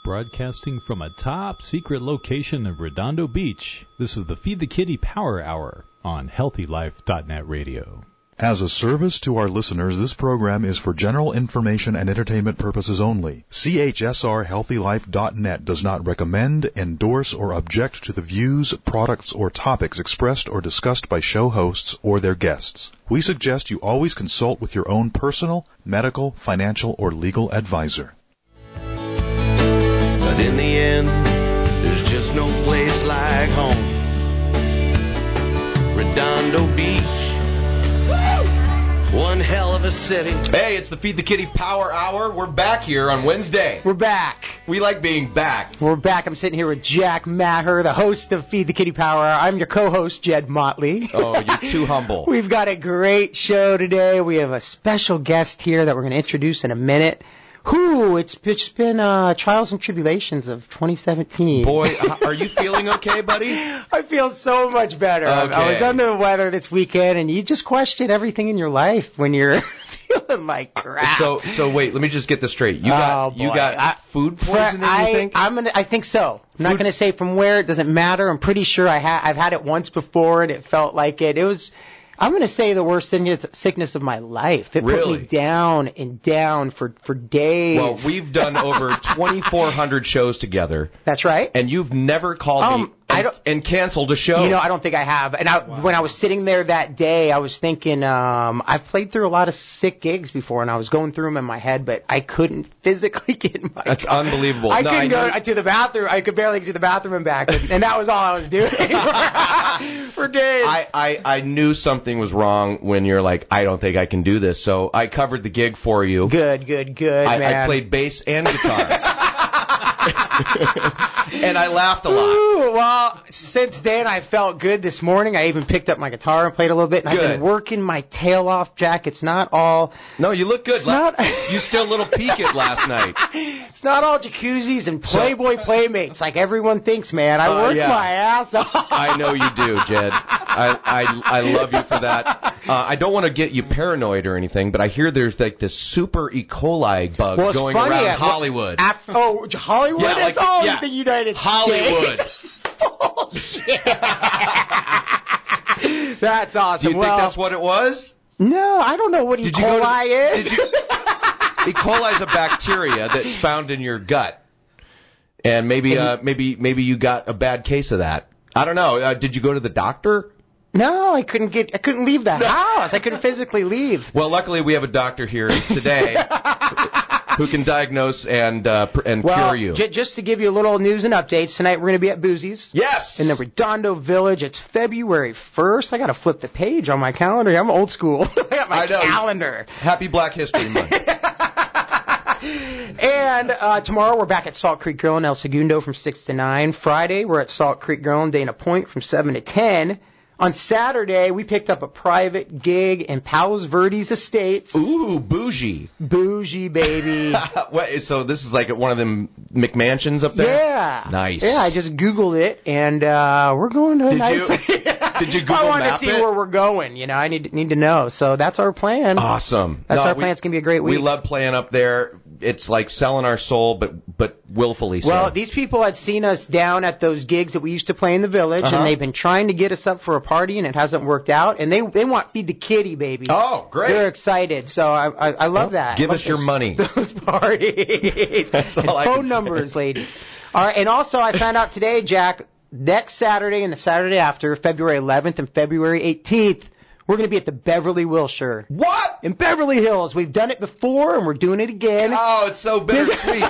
Broadcasting from a top secret location of Redondo Beach, this is the Feed the Kitty Power Hour on HealthyLife.net radio. As a service to our listeners, this program is for general information and entertainment purposes only. CHSRHealthyLife.net does not recommend, endorse, or object to the views, products, or topics expressed or discussed by show hosts or their guests. We suggest you always consult with your own personal, medical, financial, or legal advisor. But in the end, there's just no place like home. Redondo Beach. One hell of a city. Hey, it's the Feed the Kitty Power Hour. We're back here on Wednesday. We're back. We like being back. We're back. I'm sitting here with Jack Maher, the host of Feed the Kitty Power Hour. I'm your co-host, Jed Motley. Oh, you're too humble. We've got a great show today. We have a special guest here that we're going to introduce in a minute. It's been trials and tribulations of 2017. Boy, are you feeling okay, buddy? I feel so much better. Okay. I was under the weather this weekend, and you just question everything in your life when you're feeling like crap. So wait, let me just get this straight. You got food poisoning, you think? I think so. I'm not going to say from where. It doesn't matter. I'm pretty sure I've had it once before, and it felt like it. It was. I'm going to say the worst sickness of my life. It put me down and down for days. Well, we've done over 2,400 shows together. That's right. And you've never called me and canceled a show. You know, I don't think I have. And when I was sitting there that day, I was thinking, I've played through a lot of sick gigs before, and I was going through them in my head, but I couldn't physically get in my That's car. unbelievable. I couldn't go to the bathroom. I could barely get to the bathroom and back, and that was all I was doing for days. I knew something was wrong when you're like, I don't think I can do this, so I covered the gig for you. Good, man. I played bass and guitar. And I laughed a lot. Ooh, well, since then I felt good. This morning I even picked up my guitar and played a little bit. And I've been working my tail off, Jack. It's not all... No, you look good. You still a little peaked last night. It's not all jacuzzis and Playboy Playmates like everyone thinks, man. I work my ass off. I know you do, Jed. I love you for that. I don't want to get you paranoid or anything, but I hear there's like this super E. coli bug going around Hollywood. Hollywood? Yeah, it's all in the United Hollywood. States. Bullshit. That's awesome. Do you think that's what it was? No, I don't know what E. coli is. E. coli is a bacteria that's found in your gut, and maybe you got a bad case of that. I don't know. Did you go to the doctor? No, I couldn't leave the house. I couldn't physically leave. Well, luckily we have a doctor here today who can diagnose and cure you. Just to give you a little news and updates, tonight we're going to be at Boozy's. Yes! In the Redondo Village. It's February 1st. I got to flip the page on my calendar. I'm old school. I got my calendar. Happy Black History Month. And tomorrow we're back at Salt Creek Grill in El Segundo from 6 to 9. Friday we're at Salt Creek Grill in Dana Point from 7 to 10. On Saturday, we picked up a private gig in Palos Verdes Estates. Ooh, bougie. Bougie, baby. So this is like at one of them McMansions up there? Yeah. Nice. Yeah, I just Googled it, and we're going to a nice... Did you Google I want to map see it? where we're going. You know, I need to know. So that's our plan. Awesome. That's our plan. It's going to be a great week. We love playing up there. It's like selling our soul, but willfully so. Well, these people had seen us down at those gigs that we used to play in the Village, and they've been trying to get us up for a party, and it hasn't worked out. And they want Feed the Kitty, baby. Oh, great. They're excited. So I love that. Give us your money. Those parties. That's all I can say. Phone numbers, ladies. All right, and also I found out today, Jack, next Saturday and the Saturday after, February 11th and February 18th, we're going to be at the Beverly Wilshire. What? In Beverly Hills. We've done it before, and we're doing it again. Oh, it's so bittersweet.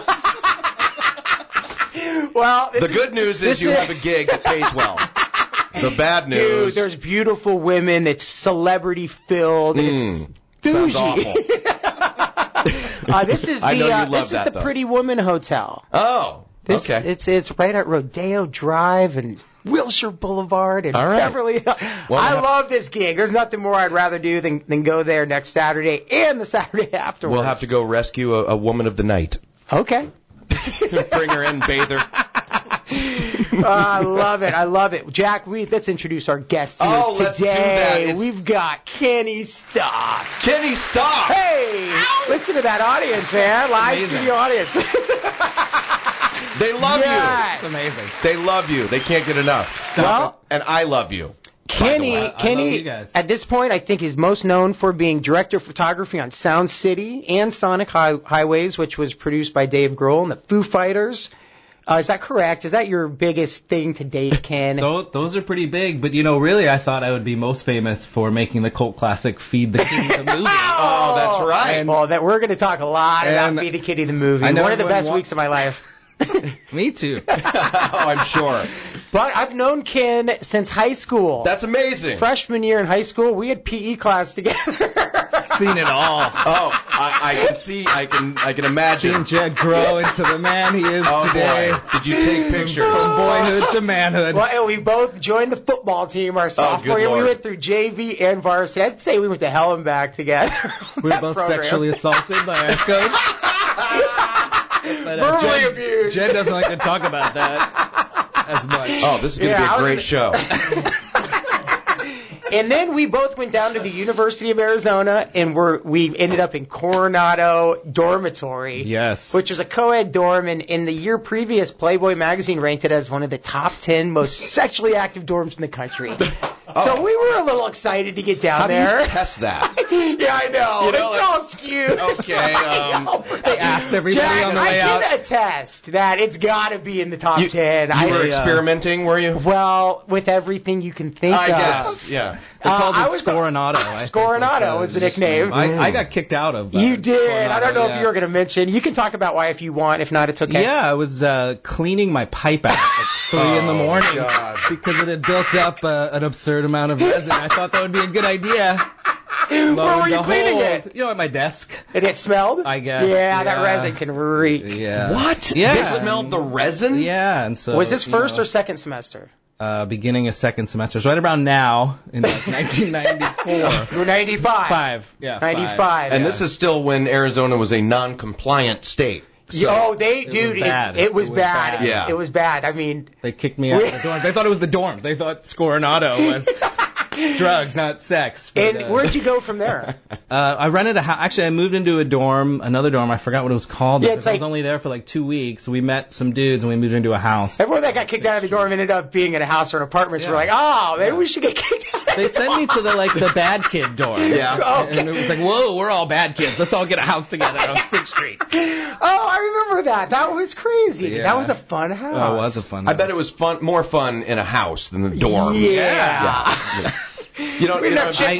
Well, the good news is you have a gig that pays well. The bad news... Dude, there's beautiful women. It's celebrity-filled. It's bougie. Sounds awful. This is the Pretty Woman Hotel. Oh, okay. It's right at Rodeo Drive and Wilshire Boulevard and Beverly Hills. Well, I love this gig. There's nothing more I'd rather do than go there next Saturday and the Saturday afterwards. We'll have to go rescue a woman of the night. Okay. Bring her in, bathe her. I love it. Jack, let's introduce our guest here today. Let's do that. We've got Kenny Stock. Kenny Stock! Hey! Ow. Listen to that audience, man. Live studio audience. They love you. It's amazing. They love you. They can't get enough. Well, and I love you. Kenny, at this point, I think is most known for being director of photography on Sound City and Sonic Highways, which was produced by Dave Grohl and the Foo Fighters. Is that correct? Is that your biggest thing to date, Ken? Those are pretty big, but really, I thought I would be most famous for making the cult classic Feed the Kitty the movie. Oh, that's right. We're going to talk a lot about Feed the Kitty the movie. One of the best weeks of my life. Me too. Oh, I'm sure. But I've known Ken since high school. That's amazing. Freshman year in high school, we had PE class together. Seen it all. Oh, I can see. I can imagine. Seen Jed grow into the man he is today. Boy. Did you take pictures? From boyhood to manhood. Well, we both joined the football team our sophomore year. We went through JV and varsity. I'd say we went to hell and back together. We were both sexually assaulted by our coach. But, verbally abused. Jed doesn't like to talk about that as much. Oh, this is going to be a great show. And then we both went down to the University of Arizona, and we ended up in Coronado Dormitory. Yes. Which was a co-ed dorm, and in the year previous, Playboy magazine ranked it as one of the top 10 most sexually active dorms in the country. So we were a little excited to get down there. How do you test that? Yeah, I know. It's all skewed. Okay. They asked everybody Jack, on the way out. I can attest that it's got to be in the top 10. You were experimenting, were you? Well, with everything you can think of. I guess, yeah. They called it Scoronado. Scoronado was the nickname. I got kicked out of You did. Coronado, I don't know if you were going to mention. You can talk about why if you want. If not, it's okay. Yeah, I was cleaning my pipe out at 3 in the morning because it had built up an absurd amount of resin. I thought that would be a good idea. Where were you cleaning it? At my desk. And it smelled? I guess. Yeah, that resin can reek. Yeah. What? Yeah. They smelled the resin? Yeah, and so. Was this first or second semester? Beginning of second semester. So right around now, in like 1994. 95. Yeah, 95. And this is still when Arizona was a non-compliant state. So it was bad. Yeah. It was bad. I mean, they kicked me out of the dorms. They thought it was the dorms. They thought Scoronado was drugs, not sex. But, and where'd you go from there? I rented a house. Actually, I moved into another dorm. I forgot what it was called. Yeah, I was only there for like 2 weeks. We met some dudes and we moved into a house. Everyone that got kicked out of the dorm ended up being in a house or an apartment. So we're like, maybe we should get kicked out. They sent me to the bad kid dorm. Yeah. Okay. And it was like, whoa, we're all bad kids. Let's all get a house together on 6th Street. Oh, I remember that. That was crazy. Yeah. That was a fun house. Oh, it was a fun house. I bet it was more fun in a house than the dorm. Yeah. You don't.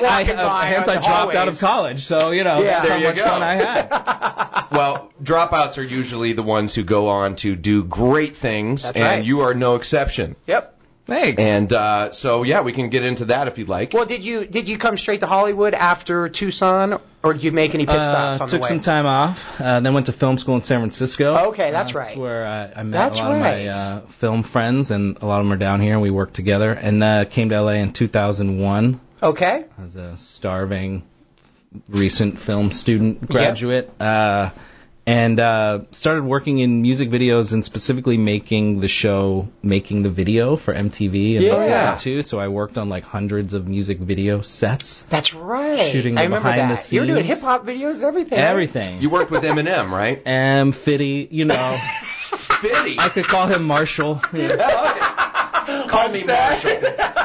I dropped out of college, so that's how much fun I had. Well, dropouts are usually the ones who go on to do great things, That's and right. you are no exception. Yep. Thanks. And so we can get into that if you'd like. Well, did you come straight to Hollywood after Tucson, or did you make any pit stops on the way? Took some time off, then went to film school in San Francisco. Okay, that's right. That's where I met a lot of my film friends, and a lot of them are down here, and we worked together. And came to LA in 2001. Okay. As a starving, recent film student graduate. Yep. And started working in music videos and specifically making the video for MTV and MTV too. So I worked on like hundreds of music video sets. That's right. Shooting behind the scenes. You were doing hip hop videos and everything. Everything. Right? You worked with Eminem, right? Fitty, Fitty. I could call him Marshall. Call me Marshall.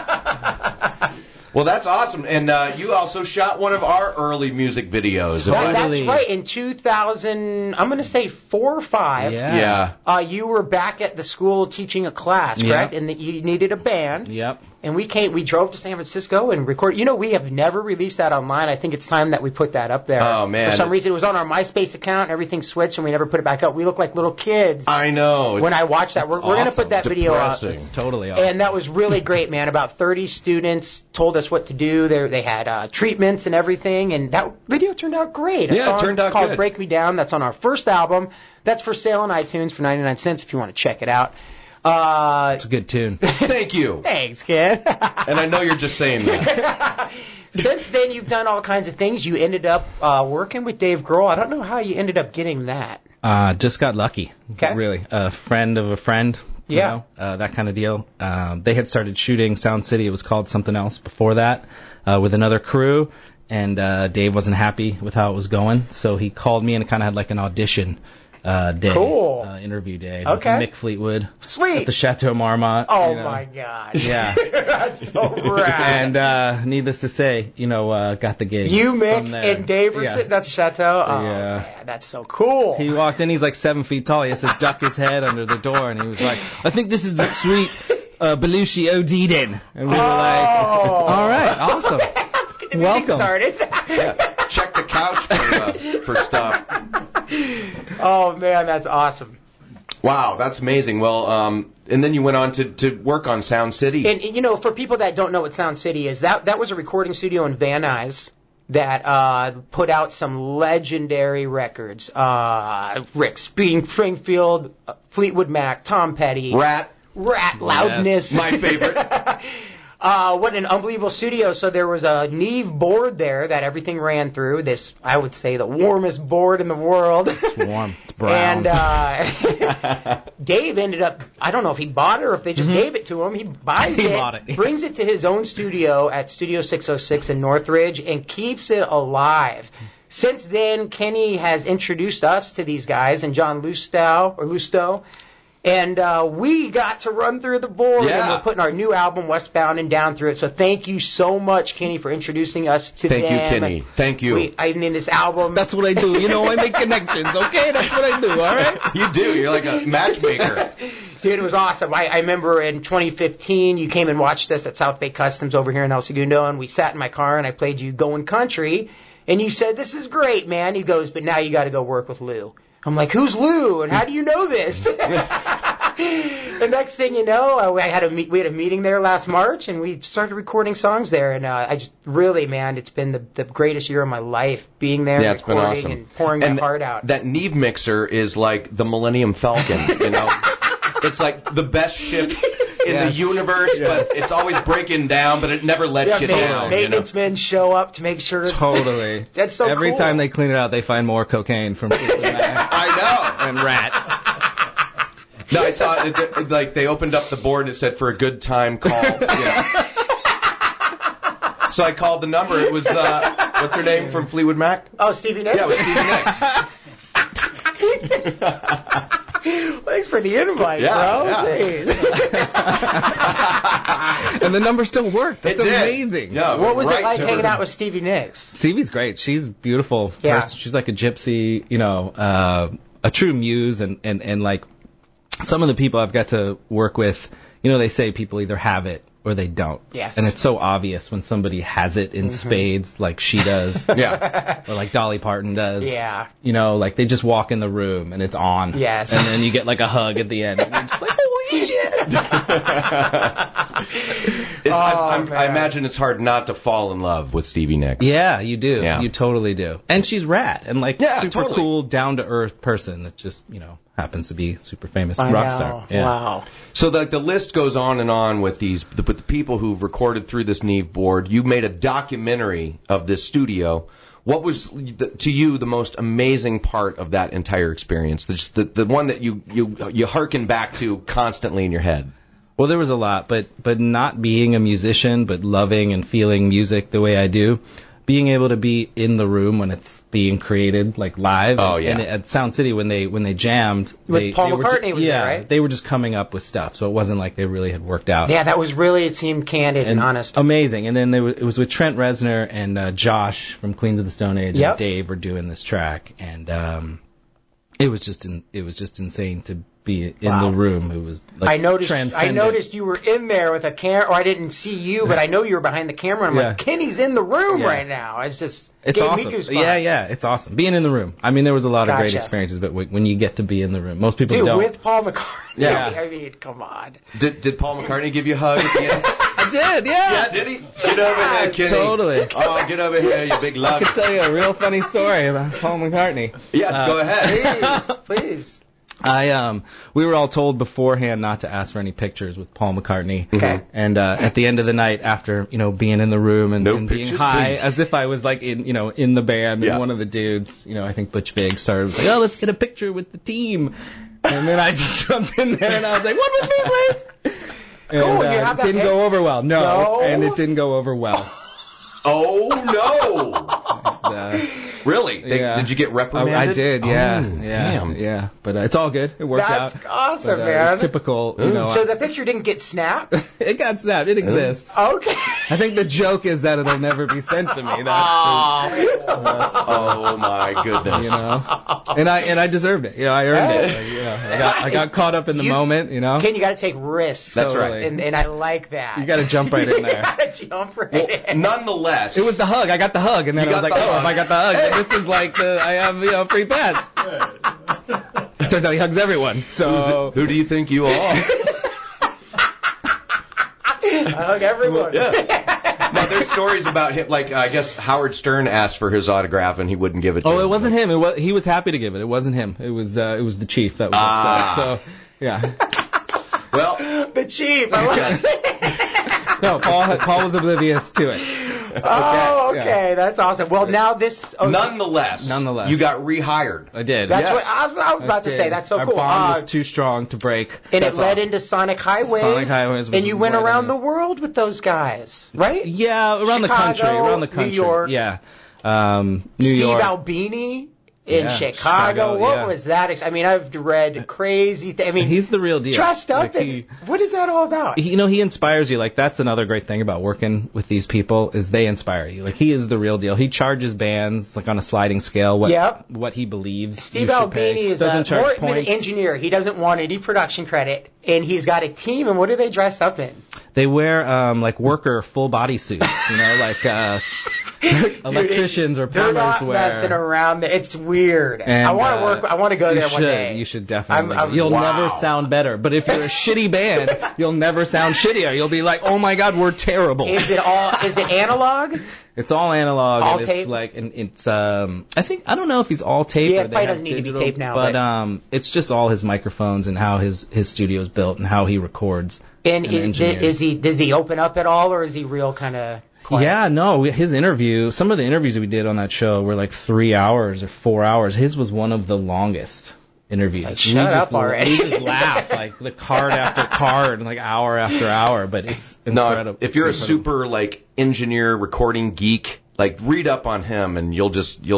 Well, that's awesome. And you also shot one of our early music videos. That's right. In 2000, I'm going to say 4 or 5. Yeah. You were back at the school teaching a class, correct? Yep. And you needed a band. Yep. And we drove to San Francisco and recorded. We have never released that online. I think it's time that we put that up there. Oh, man. For some reason, it was on our MySpace account and everything switched and we never put it back up. We look like little kids. I know. When I watched that, we're going to put that video up. It's totally awesome. And that was really great, man. About 30 students told us what to do. They had treatments and everything, and that video turned out great. It turned out called good. Break Me Down. That's on our first album. That's for sale on iTunes for 99 cents if you want to check it out. It's a good tune. Thank you. Thanks, kid. And I know you're just saying that. Since then, you've done all kinds of things. You ended up working with Dave Grohl. I don't know how you ended up getting that. Just got lucky. Okay. Really. A friend of a friend. That kind of deal. They had started shooting Sound City. It was called something else before that, with another crew. And Dave wasn't happy with how it was going, so he called me and kind of had like an audition day. Cool. Interview day. Okay. Mick Fleetwood. Sweet. At the Chateau Marmont. Oh, my gosh. Yeah. That's so rad. And needless to say, got the gig. You, Mick, and Dave were sitting at the Chateau? Oh, yeah. Man, that's so cool. He walked in, he's like 7 feet tall. He has to duck his head under the door, and he was like, I think this is the suite Belushi OD'd in. And we were like, all right, awesome. Welcome. Started. Yeah. Check the couch for stuff. Oh, man, that's awesome. Wow, that's amazing. Well, and then you went on to work on Sound City. And, for people that don't know what Sound City is, that was a recording studio in Van Nuys that put out some legendary records. Rick Springfield, Fleetwood Mac, Tom Petty. Rat Loudness. Yes. My favorite. What an unbelievable studio. So there was a Neve board there that everything ran through. This, I would say, the warmest board in the world. It's warm. It's brown. And Dave ended up, I don't know if he bought it or if they just gave it to him. He buys it, bought it. brings it to his own studio at Studio 606 in Northridge, and keeps it alive. Since then, Kenny has introduced us to these guys, and John Lusto. And we got to run through the board, and we're putting our new album, Westbound and Down, through it. So thank you so much, Kenny, for introducing us to them. Thank you, Kenny. Thank you. I mean, this album. That's what I do. I make connections, okay? That's what I do, all right? You do. You're like a matchmaker. Dude, it was awesome. I remember in 2015, you came and watched us at South Bay Customs over here in El Segundo, and we sat in my car, and I played you Going Country, and you said, this is great, man. He goes, but now you got to go work with Lou. I'm like, who's Lou, and how do you know this? The next thing you know, we had a meeting there last March, and we started recording songs there. And I just really, man, it's been the greatest year of my life being there, it's been awesome. And pouring my heart out. That Neve mixer is like the Millennium Falcon, It's like the best ship in the universe, but it's always breaking down, but it never lets you down. Maintenance men show up to make sure it's totally. That's so Every cool. time they clean it out, they find more cocaine from I know. And rat. No, I saw it, like they opened up the board and it said for a good time call. So I called the number. It was what's her name from Fleetwood Mac? Oh, Stevie Nicks. Yeah, it was Stevie Nicks. Thanks for the invite, bro. Yeah. And the number still worked. That's amazing. Yeah, what was it like hanging out with Stevie Nicks? Stevie's great. She's a beautiful person. She's like a gypsy, a true muse, and like some of the people I've got to work with, they say people either have it or they don't. Yes. And it's so obvious when somebody has it in spades, like she does. Yeah. Or like Dolly Parton does. Yeah. Like they just walk in the room and it's on. Yes. And then you get like a hug at the end. And you're just like, holy shit. I imagine it's hard not to fall in love with Stevie Nicks. Yeah, you do. Yeah. You totally do. And she's rad and like super cool, down to earth person that just, happens to be super famous rock star. Yeah. Wow. So the list goes on with the people who've recorded through this Neve board. You made a documentary of this studio. What was to you the most amazing part of that entire experience? The one that you hearken back to constantly in your head. Well, there was a lot, but not being a musician, but loving and feeling music the way I do. Being able to be in the room when it's being created, like live. Oh, yeah. And at Sound City, when they jammed, with Paul McCartney was there, right? They were just coming up with stuff, so it wasn't like they really had worked out. Yeah, that was really, it seemed candid and honest. Amazing. And then it was with Trent Reznor and Josh from Queens of the Stone Age and Dave were doing this track, and it was just insane to be in the room. It was like I noticed you were in there with a camera, or I didn't see you, but I know you were behind the camera. And I'm like, Kenny's in the room right now. It's awesome. Me goosebumps. Yeah, it's awesome. Being in the room. I mean, there was a lot of great experiences, but when you get to be in the room, most people don't. With Paul McCartney. Yeah. I mean, come on. Did Paul McCartney give you a hug at the end? I did, yeah. Yeah, did he? Get over here, Kenny. Totally. Oh, get over here, you big lug. I could tell you a real funny story about Paul McCartney. Yeah, go ahead. Please. We were all told beforehand not to ask for any pictures with Paul McCartney. Okay. And at the end of the night, after being in the room and being high, as if I was like in the band, and one of the dudes, I think Butch Vig was like, oh, let's get a picture with the team. And then I just jumped in there and I was like, one with me, please. And it didn't go over well. No, and it didn't go over well. Oh no! Really? Did you get reprimanded? I did, yeah. Oh, damn. Yeah. But it's all good. It worked out. That's awesome, but, man. Typical, So the picture didn't get snapped? It got snapped. It exists. Okay. I think the joke is that it'll never be sent to me. Oh my goodness. You know, and I deserved it. You know, I earned it. Like, you know, I got caught up in the moment. You know, Ken, you got to take risks. That's right. And I like that. You got to jump right in there. You got to jump right in. Nonetheless, it was the hug. I got the hug, and then I was like, if I got the hug, then this is like I have free pass. It turns out he hugs everyone. So who do you think you are? I hug everyone. Yeah. Now, there's stories about him, like, I guess Howard Stern asked for his autograph and he wouldn't give it to him. Oh, it wasn't him. He was happy to give it. It wasn't him. It was the chief that was upset. So, yeah. Well, the chief. I love it. No, Paul was oblivious to it. Okay, yeah. That's awesome. Well, now this. Okay. Nonetheless, you got rehired. I did. That's what I was about to say. That's so cool. Our bond was too strong to break. And it led into Sonic Highways. Sonic Highways was and you went around the world with those guys, right? Yeah, around Chicago, the country. New York. Yeah. Steve Albini. In Chicago, what was that? I mean, I've read crazy things. I mean, he's the real deal. Dressed up. What is that all about? He inspires you. Like, that's another great thing about working with these people is they inspire you. Like, he is the real deal. He charges bands like on a sliding scale what he believes. Steve Albini is an engineer. He doesn't want any production credit, and he's got a team. And what do they dress up in? They wear like worker full body suits. You know, like. Electricians or plumbers they're not messing around. It's weird. And, I want to work. I want to go there one day. You should definitely. You'll never sound better. But if you're a shitty band, you'll never sound shittier. You'll be like, oh my god, we're terrible. Is it analog? It's all analog. All and tape. It's like, and it's I don't know if he's all tape. Yeah, or it probably doesn't need to be taped now. But it's just all his microphones and how his studio is built and how he records. And does he open up at all, or is he real kind of? Quiet? Yeah, no, some of the interviews that we did on that show were like 3 hours or 4 hours. His was one of the longest interviews. Shut up already. We just laugh, like the card after card, and like hour after hour, but it's incredible. No, if you're a super like engineer, recording geek, like read up on him, and you'll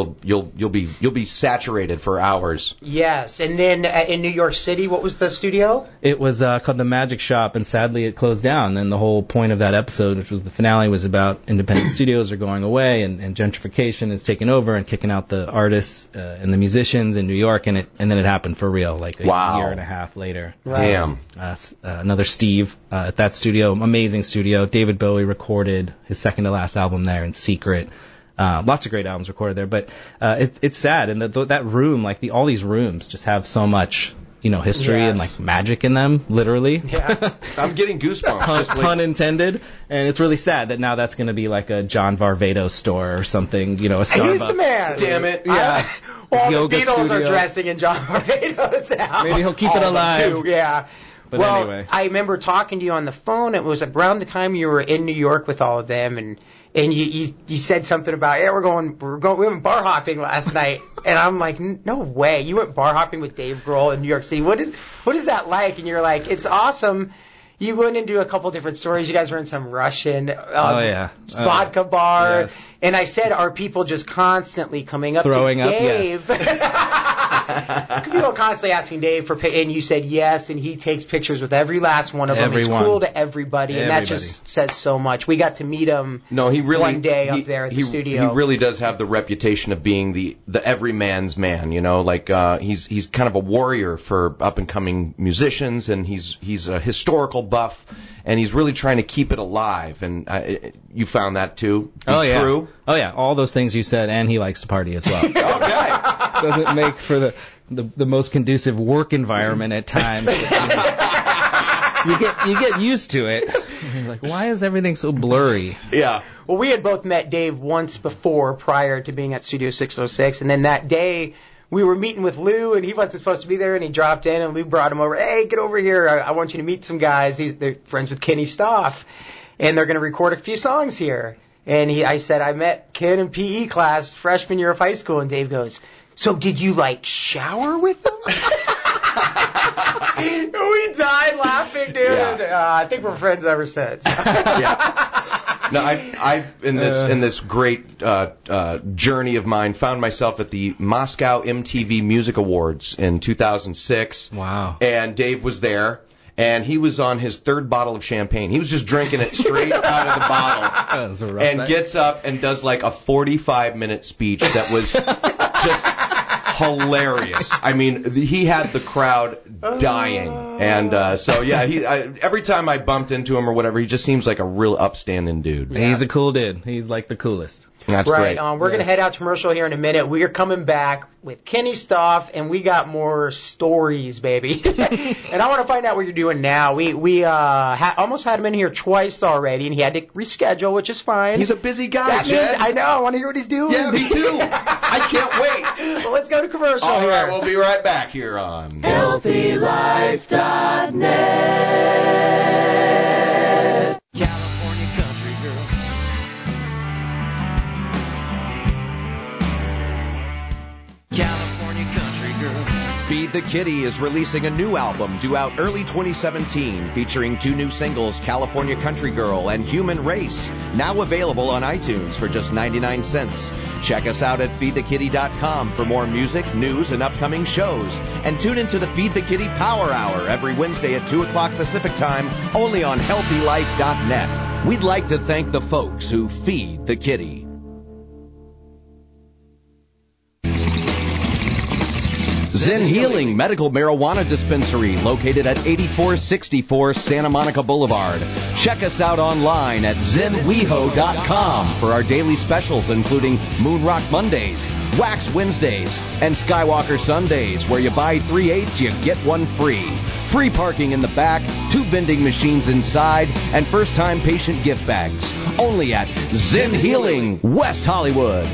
be saturated for hours. Yes, and then in New York City, what was the studio? It was called The Magic Shop, and sadly it closed down. And the whole point of that episode, which was the finale, was about independent studios are going away, and gentrification is taking over and kicking out the artists and the musicians in New York, and then it happened for real, like a year and a half later. Damn. Another Steve at that studio, amazing studio. David Bowie recorded his second to last album there in secret. Lots of great albums recorded there, but it's sad, and that room, like all these rooms, just have so much, history and like magic in them, literally. Yeah, I'm getting goosebumps. Pun intended, and it's really sad that now that's going to be like a John Varvatos store or something, a Starbucks. He's the man. Damn it! Yeah. Well, the Beatles studio. are dressing in John Varvatos now. Maybe he'll keep it alive. Too. Yeah. But anyway, I remember talking to you on the phone. It was around the time you were in New York with all of them, and you said something about, we went bar hopping last night, and I'm like, no way, you went bar hopping with Dave Grohl in New York City. What is that like? And you're like, it's awesome. You went into a couple different stories. You guys were in some Russian vodka bar, yes. And I said, are people just constantly coming up throwing to Dave? Yes. People constantly asking Dave and you said yes, and he takes pictures with every last one of them. He's cool to everybody, and that just says so much. We got to meet him one day up there at the studio. He really does have the reputation of being the everyman's man, he's kind of a warrior for up and coming musicians, and he's a historical buff, and he's really trying to keep it alive, and you found that too? True? Oh yeah, all those things you said, and he likes to party as well. Okay. Doesn't make for the most conducive work environment at times. You get used to it. You're like, why is everything so blurry? Yeah. Well, we had both met Dave once before, prior to being at Studio 606, and then that day we were meeting with Lou, and he wasn't supposed to be there, and he dropped in, and Lou brought him over. Hey, get over here. I want you to meet some guys. They're friends with Kenny Stoff, and they're going to record a few songs here. And I said, I met Ken in PE class freshman year of high school, and Dave goes, so did you, shower with them? We died laughing, dude. Yeah. I think we're friends ever since. Yeah. No, I've in this great journey of mine found myself at the Moscow MTV Music Awards in 2006. Wow. And Dave was there. And he was on his third bottle of champagne. He was just drinking it straight out of the bottle. And gets up and does like a 45-minute speech that was just hilarious. I mean, he had the crowd dying. And so, yeah, every time I bumped into him or whatever, he just seems like a real upstanding dude. Yeah. He's a cool dude. He's like the coolest. That's right. Great. We're going to head out to commercial here in a minute. We are coming back with Kenny Stoff, and we got more stories, baby. And I want to find out what you're doing now. We almost had him in here twice already, and he had to reschedule, which is fine. He's a busy guy, Jed. I know. I want to hear what he's doing. Yeah, me too. I can't wait. Well, let's go to commercial. All right, we'll be right back here on HealthyLife.net. California country girl. California country girl. Feed the Kitty is releasing a new album due out early 2017 featuring 2 new singles, California Country Girl and Human Race, now available on iTunes for just 99 cents. Check us out at feedthekitty.com for more music, news, and upcoming shows. And tune into the Feed the Kitty Power Hour every Wednesday at 2 o'clock Pacific Time, only on HealthyLife.net. We'd like to thank the folks who feed the kitty. Zen Healing Medical Marijuana Dispensary, located at 8464 Santa Monica Boulevard. Check us out online at zenweho.com for our daily specials, including Moonrock Mondays, Wax Wednesdays, and Skywalker Sundays, where you buy 3/8, you get one free. Free parking in the back, 2 vending machines inside, and first-time patient gift bags. Only at Zen Healing, West Hollywood.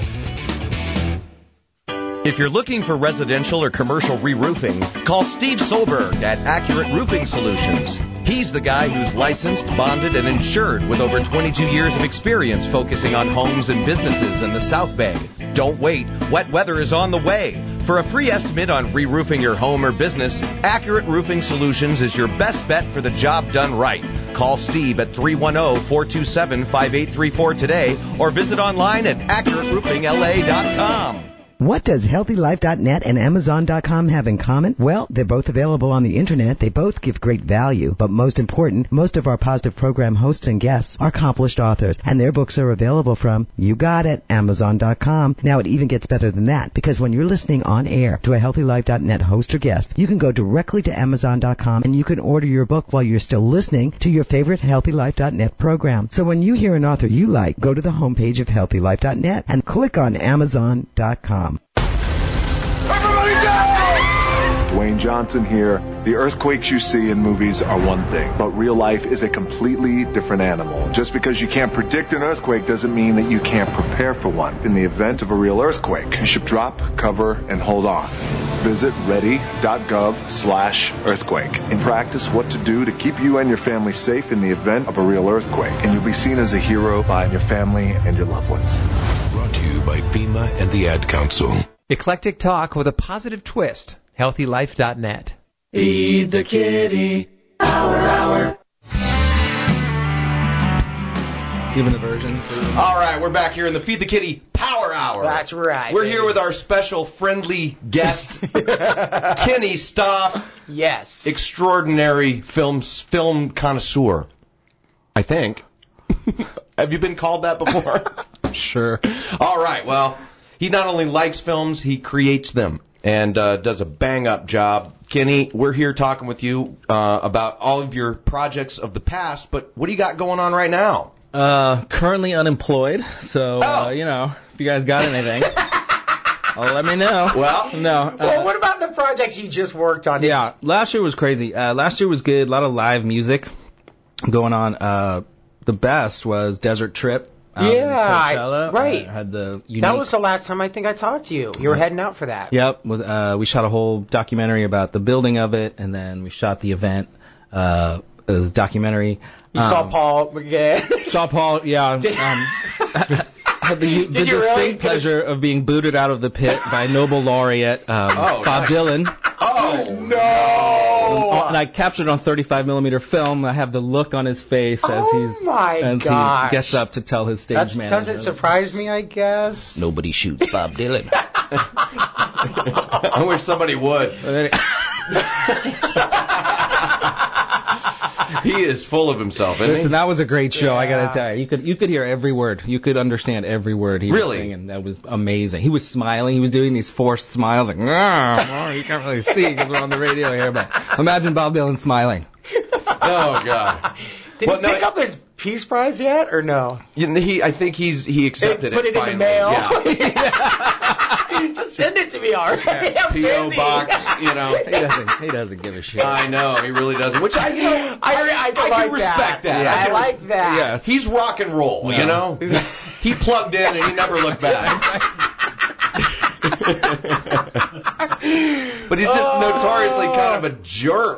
If you're looking for residential or commercial re-roofing, call Steve Solberg at Accurate Roofing Solutions. He's the guy who's licensed, bonded, and insured with over 22 years of experience focusing on homes and businesses in the South Bay. Don't wait. Wet weather is on the way. For a free estimate on re-roofing your home or business, Accurate Roofing Solutions is your best bet for the job done right. Call Steve at 310-427-5834 today or visit online at AccurateRoofingLA.com. What does HealthyLife.net and Amazon.com have in common? Well, they're both available on the Internet. They both give great value. But most important, most of our positive program hosts and guests are accomplished authors, and their books are available from, you got it, Amazon.com. Now, it even gets better than that, because when you're listening on air to a HealthyLife.net host or guest, you can go directly to Amazon.com and you can order your book while you're still listening to your favorite HealthyLife.net program. So when you hear an author you like, go to the homepage of HealthyLife.net and click on Amazon.com. Everybody down! Dwayne Johnson here. The earthquakes you see in movies are one thing, but real life is a completely different animal. Just because you can't predict an earthquake doesn't mean that you can't prepare for one. In the event of a real earthquake, you should drop, cover, and hold on. Visit ready.gov/earthquake and practice what to do to keep you and your family safe in the event of a real earthquake. And you'll be seen as a hero by your family and your loved ones. Brought to you by FEMA and the Ad Council. Eclectic talk with a positive twist. HealthyLife.net. Feed the Kitty Power Hour. Given a version. All right, we're back here in the Feed the Kitty Power Hour. That's right. We're here with our special friendly guest, Kenny Stoff. Yes. Extraordinary film connoisseur, I think. Have you been called that before? Sure. All right, well, he not only likes films, he creates them and does a bang-up job. Kenny, we're here talking with you about all of your projects of the past, but what do you got going on right now? Currently unemployed, so, if you guys got anything, let me know. Well, no. Well, what about the projects you just worked on? Yeah, last year was crazy. Last year was good, a lot of live music going on. The best was Desert Trip. Right. Had the unique... That was the last time I think I talked to you. You were heading out for that. Yep. We shot a whole documentary about the building of it, and then we shot the event. It was a documentary. You saw Paul again. Saw Paul, yeah. Had the distinct pleasure of being booted out of the pit by Nobel laureate Bob Dylan. Oh, no! And I captured it on 35mm film. I have the look on his face as he gets up to tell his stage manager. Doesn't surprise me, I guess. Nobody shoots Bob Dylan. I wish somebody would. He is full of himself, isn't Listen, that was a great show, I gotta tell you. You could hear every word. You could understand every word he was saying, and that was amazing. He was smiling. He was doing these forced smiles, like, you can't really see because we're on the radio here, but imagine Bob Dylan smiling. Oh, God. Did he pick up his Peace Prize yet, or no? I think he accepted it. Put it finally. in the mail. Yeah. Just send it to me, all right? P.O. box, He doesn't give a shit. I know, he really doesn't. Which I can respect that. Yeah, I like that. Yeah, he's rock and roll, you know? He plugged in and he never looked back. But he's just notoriously kind of a jerk,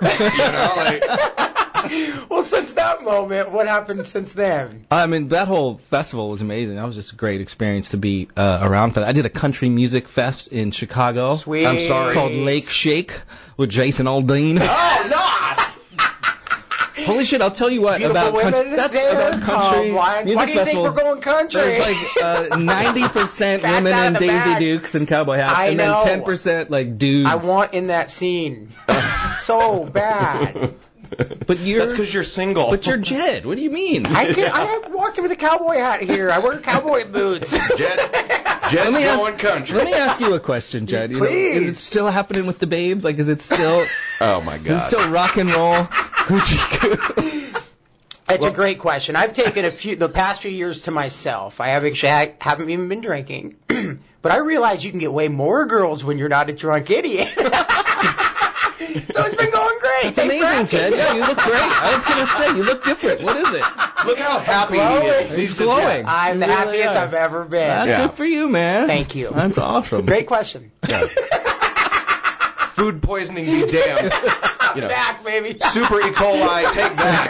Well, since that moment, what happened since then? I mean, that whole festival was amazing. That was just a great experience to be around for that. I did a country music fest in Chicago. Sweet. I'm sorry. Called Lake Shake with Jason Aldean. Oh, nice! Holy shit, I'll tell you what about country music Why do you think festivals. we're going country? There's like 90% women in Daisy Dukes and cowboy hats, and then 10% like dudes. I want in that scene so bad. But that's because you're single. But you're Jed. What do you mean? I walked in with a cowboy hat here. I wear cowboy boots. Jed's going country. Let me ask you a question, Jed. Please. Is it still happening with the babes? Like, is it still? Oh my God. Is it still rock and roll? That's a great question. I've taken the past few years to myself. I haven't even been drinking, but I realize you can get way more girls when you're not a drunk idiot. So it's been going great. It's amazing, Jed. Yeah, you look great. I was going to say, you look different. What is it? Look how happy he is. He's glowing. I'm the happiest I've ever been. Good for you, man. Thank you. That's awesome. Great question. Yeah. Food poisoning be damned. Back, baby. Super E. coli, take that.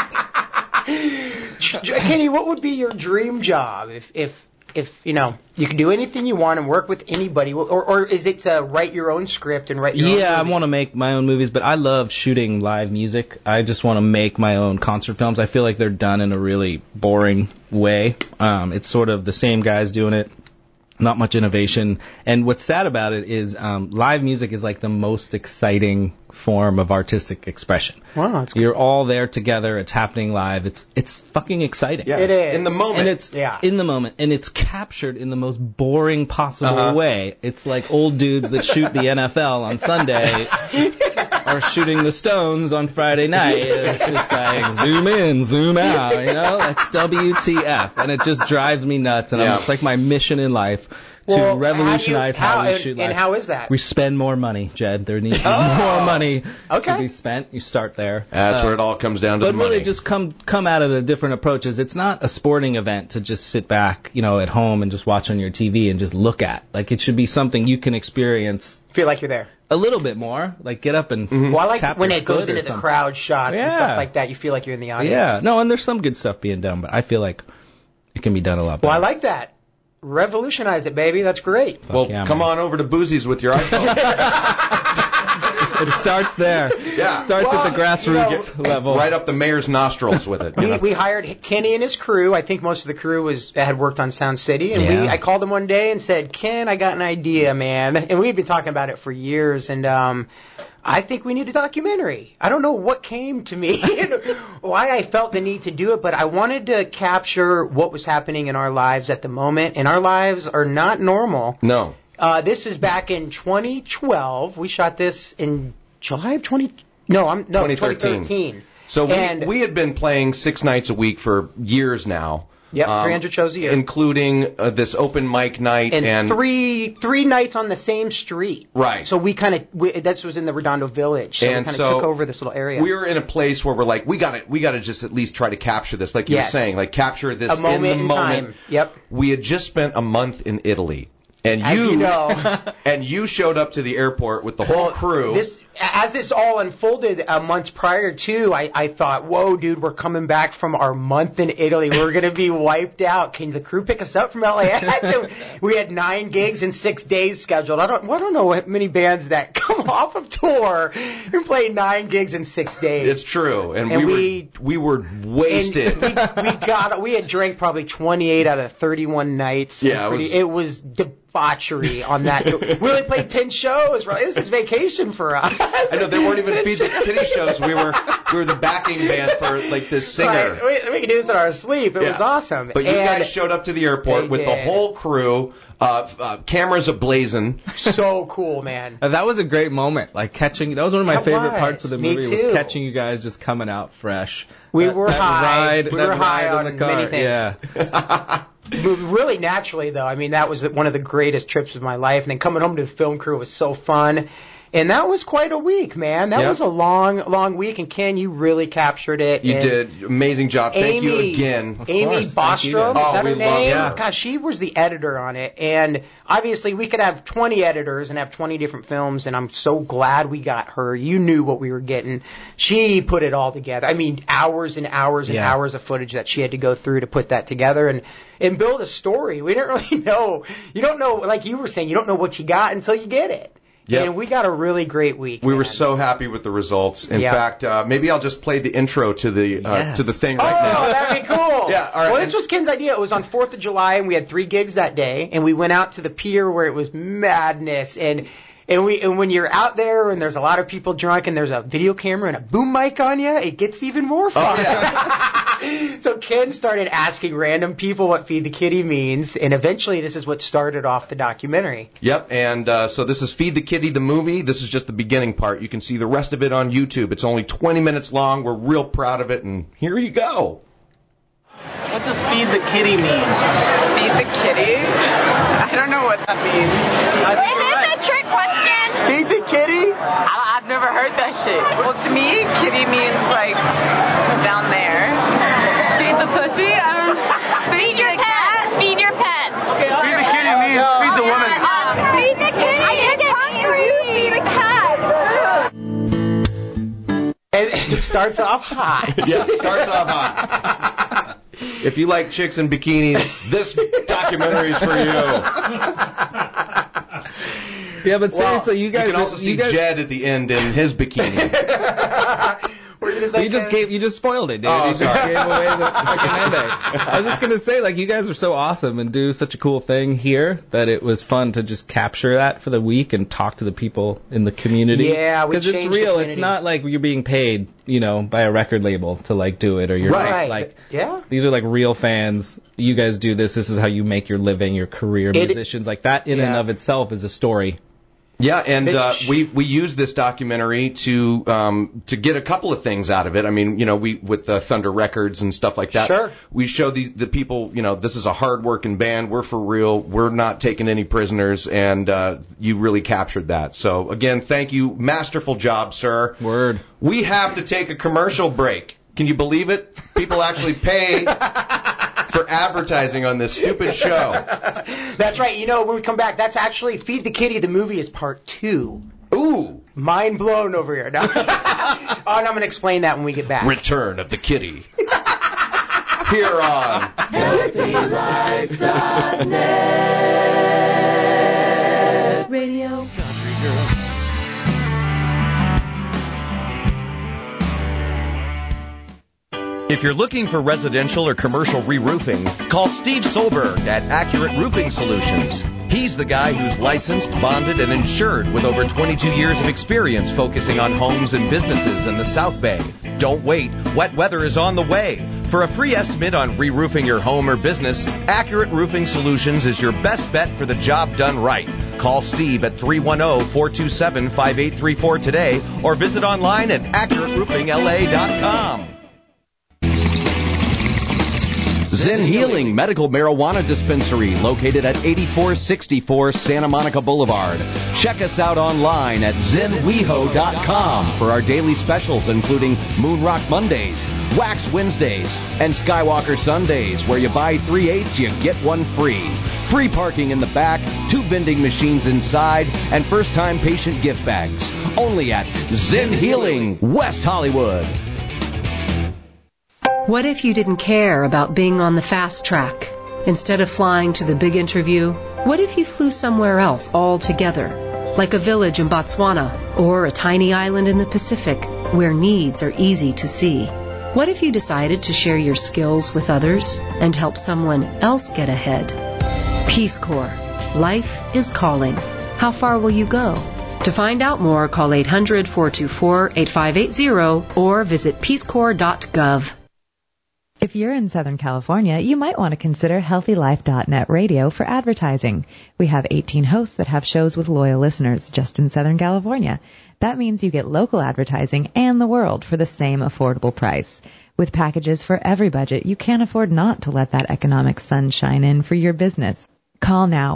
Kenny, what would be your dream job if you could do anything you want and work with anybody, or is it to write your own script and write your own movie? I want to make my own movies, but I love shooting live music. I just want to make my own concert films. I feel like they're done in a really boring way. It's sort of the same guys doing it. Not much innovation. And what's sad about it is live music is like the most exciting form of artistic expression. Wow, that's cool. You're all there together. It's happening live. It's fucking exciting. Yeah, it is. In the moment. And it's in the moment. And it's captured in the most boring possible way. It's like old dudes that shoot the NFL on Sunday or shooting the Stones on Friday night. It's just like zoom in, zoom out, like WTF. And it just drives me nuts. And it's like my mission in life to revolutionize how we shoot live. And how is that? We spend more money, Jed. There needs to be more money to be spent. You start there. That's where it all comes down to the money. But really just come at it at different approaches. It's not a sporting event to just sit back, at home and just watch on your TV and just look at. Like, it should be something you can experience. Feel like you're there. A little bit more. Like, get up and Well, I like tap when your it goes foot or into the something. crowd shots and stuff like that. You feel like you're in the audience. Yeah. No, and there's some good stuff being done, but I feel like it can be done a lot better. Well, I like that. Revolutionize it, baby. That's great. Come on over to Boozy's with your iPhone. It starts there. Yeah. It starts at the grassroots level. Right up the mayor's nostrils with it. We hired Kenny and his crew. I think most of the crew had worked on Sound City. And I called him one day and said, Ken, I got an idea, man. And we've been talking about it for years. And I think we need a documentary. I don't know what came to me, why I felt the need to do it, but I wanted to capture what was happening in our lives at the moment. And our lives are not normal. No. This is back in 2012. We shot this in July of 2013. So we had been playing 6 nights a week for years now. Yep, 300 shows a year. Including this open mic night. And three nights on the same street. Right. So that was in the Redondo Village. So we kind of took over this little area. We were in a place where we're like, we gotta just at least try to capture this, like you were saying, like capture this in the moment. Time. Yep. We had just spent a month in Italy. And as you know. And you showed up to the airport with the whole crew. As this all unfolded months prior to, I thought, whoa, dude, we're coming back from our month in Italy. We're going to be wiped out. Can the crew pick us up from LAX? We had 9 gigs in 6 days scheduled. I don't know what many bands that come off of tour and play 9 gigs in 6 days. It's true. And we were wasted. We had drank probably 28 out of 31 nights. Yeah, it was debauchery on that. We only played 10 shows. This is vacation for us. I know, they weren't even Feed the Kitty shows. We were the backing band for like this singer. Right. We could do this in our sleep. It was awesome. But you guys showed up to the airport with the whole crew, cameras ablazing. So cool, man. That was a great moment. Like that was one of my favorite parts of the movie. Me too. Was catching you guys just coming out fresh. We were high. We were high on in the car. many things. Yeah. Really naturally, though. I mean, that was one of the greatest trips of my life. And then coming home to the film crew was so fun. And that was quite a week, man. That was a long week. And Ken, you really captured it. You did. Amazing job. Thank you again. Amy Bostrom, is that her name? Yeah. Gosh, she was the editor on it. And obviously we could have 20 editors and have 20 different films. And I'm so glad we got her. You knew what we were getting. She put it all together. I mean, hours and hours and hours of footage that she had to go through to put that together and build a story. We didn't really know. You don't know, like you were saying, you don't know what you got until you get it. Yep. And we got a really great week. We were so happy with the results. In fact, maybe I'll just play the intro to the thing right now. Oh, that'd be cool. Yeah, all right. Well, this was Ken's idea. It was on 4th of July, and we had 3 gigs that day, and we went out to the pier where it was madness, and when you're out there and there's a lot of people drunk and there's a video camera and a boom mic on you, it gets even more fun. Oh, yeah. So Ken started asking random people what Feed the Kitty means, and eventually this is what started off the documentary. Yep, and so this is Feed the Kitty, the movie. This is just the beginning part. You can see the rest of it on YouTube. It's only 20 minutes long. We're real proud of it, and here you go. What does Feed the Kitty mean? Feed the Kitty? I don't know what that means. Is this a trick question? Feed the Kitty? I've never heard that shit. Well, to me, kitty means, like, down there. Feed the pussy? Feed your pet. Feed your pet. Okay, feed the kitty means feed the woman. Feed the kitty. I get hungry. Feed a cat. And it starts off hot. Yeah, it starts off hot. If you like chicks in bikinis, this documentary is for you. Yeah, but seriously, you guys. You can also see Jed at the end in his bikini. You just spoiled it, dude. You just gave away the fucking ending. I was just gonna say, like, you guys are so awesome and do such a cool thing here that it was fun to just capture that for the week and talk to the people in the community. Yeah, because it's real. It's not like you're being paid, by a record label to like do it, or you're like, these are like real fans. You guys do this. This is how you make your living, your career. Musicians like that in and of itself is a story. Yeah, and we used this documentary to get a couple of things out of it. I mean, we with Thunder Records and stuff like that. Sure. We show the people, this is a hard-working band. We're for real. We're not taking any prisoners, and you really captured that. So again, thank you, masterful job, sir. Word. We have to take a commercial break. Can you believe it? People actually pay for advertising on this stupid show. That's right. When we come back, that's actually Feed the Kitty, the movie, is part 2. Ooh. Mind blown over here. No. And I'm going to explain that when we get back. Return of the Kitty. Here on HealthyLife.net Radio. Country Girl. If you're looking for residential or commercial re-roofing, call Steve Solberg at Accurate Roofing Solutions. He's the guy who's licensed, bonded, and insured with over 22 years of experience focusing on homes and businesses in the South Bay. Don't wait. Wet weather is on the way. For a free estimate on re-roofing your home or business, Accurate Roofing Solutions is your best bet for the job done right. Call Steve at 310-427-5834 today or visit online at AccurateRoofingLA.com. Zen Healing Medical Marijuana Dispensary, located at 8464 Santa Monica Boulevard. Check us out online at ZenWeho.com for our daily specials, including Moon Rock Mondays, Wax Wednesdays, and Skywalker Sundays, where you buy 3/8, you get one free. Free parking in the back, 2 vending machines inside, and first-time patient gift bags. Only at Zen Healing, West Hollywood. What if you didn't care about being on the fast track? Instead of flying to the big interview, what if you flew somewhere else altogether? Like a village in Botswana or a tiny island in the Pacific where needs are easy to see. What if you decided to share your skills with others and help someone else get ahead? Peace Corps. Life is calling. How far will you go? To find out more, call 800-424-8580 or visit peacecorps.gov. If you're in Southern California, you might want to consider HealthyLife.net radio for advertising. We have 18 hosts that have shows with loyal listeners just in Southern California. That means you get local advertising and the world for the same affordable price. With packages for every budget, you can't afford not to let that economic sun shine in for your business. Call now